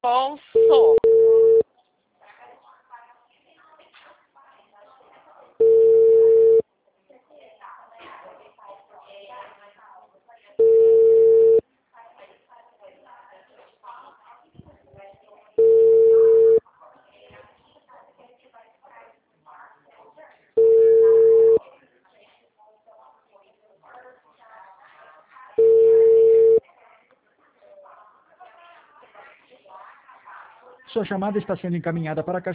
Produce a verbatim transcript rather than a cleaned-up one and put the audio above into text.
Falso. Sua chamada está sendo encaminhada para a caixa